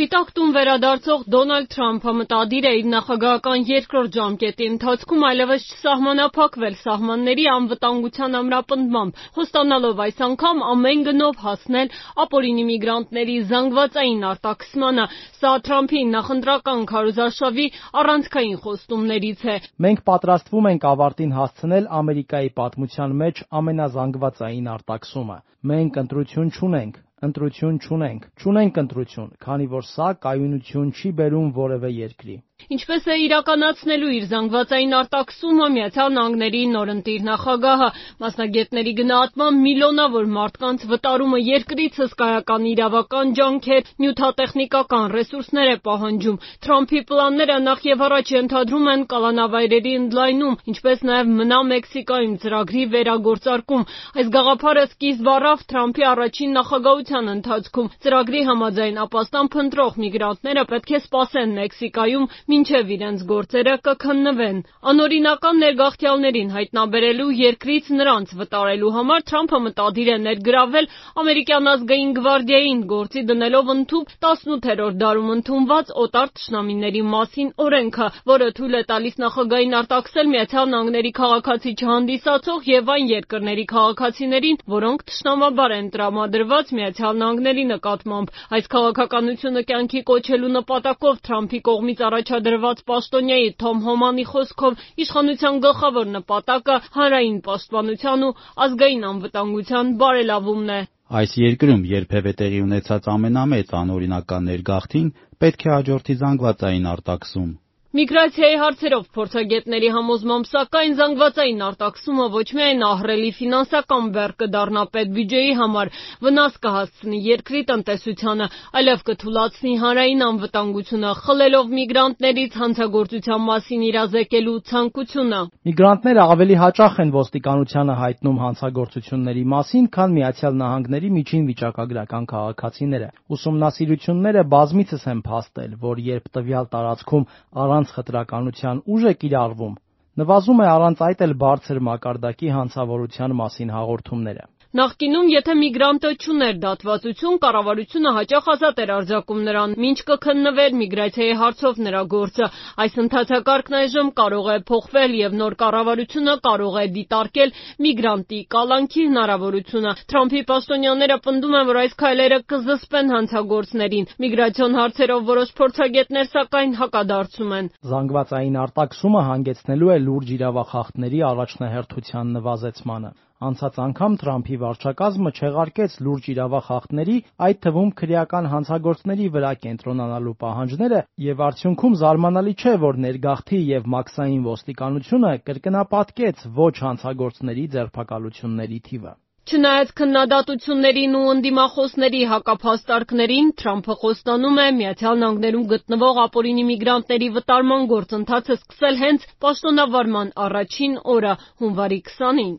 Սպիտակ տուն վերադարձող Դոնալդ Թրամփը մտադիր է իր նախագահական երկրորդ ժամկետի ընթացքում այլևս չսահմանափակվել սահմանների անվտանգության ամրապնդմամբ, խոստանալով այս անգամ ամեն գնով հասնել ապօրինի միգրանտների զանգվածային արտաքսմանը։ Սա Թրամփի նախընտրական քարոզարշավի առանցքային խոստումներից է։ Մենք պատրաստվում ենք ավարտին հասցնել Ամերիկայի պատմության մեջ ամենազանգվածային արտաքսումը։ Մենք չունենք ընտրություն, քանի որ սա կայունություն չի բերում որևէ երկրի։ Ինչպես է իրականացնելու իր զանգվածային արտաքսումը Միացյալ Նահանգների նորընտիր նախագահը, մասնագետների գնահատմամբ միլիոնավոր մարդկանց վտարումը երկրից հսկայական իրավական ջանքեր, նյութատեխնիկական ռեսուրսներ է պահանջում։ Թրամփի պլանները նախ եւ առաջ ենթադրում են կալանավայրերի ընդլայնում, ինչպես նաեւ մնա Մեքսիկայում ծրագրի վերագործարկում։ Այս գաղափարը սկիզբ առավ Թրամփի առաջին նախագահության ընթացքում։ Ծրագրի համաձայն ապաստան փնտրող միգրանտները պետք է սպասեն Մեքսիկայում, մինչև իրենց գործերը կքննվեն։ Անօրինական ներգաղթյալներին հայտնաբերելու, երկրից նրանց վտարելու համար Թրամփը մտադիր է ներգրավել ամերիկյան ազգային գվարդիային, գործի դնելով ընդհուպ 18-րդ դարում ընդունված օտար թշնամիների մասին օրենքը, որը թույլ է տալիս նախագահային արտաքսել Միացյալ Նահանգների քաղաքացի չհանդիսացող եւ այն երկրների քաղաքացիներին, որոնք թշնամաբար են տրամադրված Միացյալ Նահանգների նկատմամբ։ Այս քաղաքականությունը կյանքի կոչելու նպատակով Թրամփի կողմից առաջադրված պաշտոնյայի Թոմ Հոմանի խոսքով իշխանության գլխավոր նպատակը հանրային պաշտպանության ու ազգային անվտանգության բարելավումն է։ Այս երկրում երբևէ տեղի ունեցած ամենամեծ անօրինական ներգաղթին պետք է հաջորդի զանգվածային արտաքսում։ Միգրացիայի հարցերով փորձագետների համոզմամբ, սակայն զանգվածային արտաքսումը ոչ միայն ահռելի ֆինանսական բեռ կդառնա պետբյուջեի համար, վնաս կհասցնի երկրի տնտեսությանը, այլև կթուլացնի հանրային անվտանգությունը, խլելով միգրանտներից հանցագործության մասին իրազեկելու ցանկությունը։ Միգրանտները ավելի հաճախ են ոստիկանությանը հայտնում հանցագործությունների մասին, քան Միացյալ Նահանգների միջին վիճակագրական քաղաքացիները։ Ուսումնասիրությունները բազմիցս են փաստել, որ երբ տվյալ տարածքում առանց խտրականության ուժ է կիրառվում, նվազում է առանց այդ էլ բարձր մակարդակի հանցավորության մասին հաղորդումները։ Նախկինում, եթե միգրանտը չուներ դատվածություն, կառավարությունը հաճախ ազատ էր արձակում նրան, մինչ կքննվեր միգրացիայի հարցով նրա գործը։ Այս ընթացակարգն այժմ կարող է փոխվել եւ նոր կառավարությունը կարող է դիտարկել միգրանտի կալանքի հնարավորությունը։ Թրամփի պաշտոնյաները պնդում են, որ այս քայլերը կզսպեն հանցագործներին։ Միգրացիոն հարցերով որոշ փորձագետներ սակայն հակադարձում են։ Զանգվածային արտաքսումը հանգեցնելու է լուրջ իրավախախտների առաջնահերթության նվազեցմանը։ Անցած անգամ Թրամփի վարչակազմը չեղարկեց լուրջ իրավախախտների, այդ թվում քրեական հանցագործների վրա կենտրոնանալու պահանջները, եւ արդյունքում զարմանալի չէ, որ ներգաղթի եւ մաքսային ոստիկանությունը կրկնապատկեց ոչ հանցագործների ձերբակալությունների թիվը։ Չնայած քննադատություններին ու ընդդիմախոսների հակափաստարկներին, Թրամփը խոստանում է Միացյալ Նահանգներում գտնվող ապօրինի միգրանտների վտարման գործընթացը սկսել հենց պաշտոնավարման առաջին օրը՝ հունվարի 20-ին։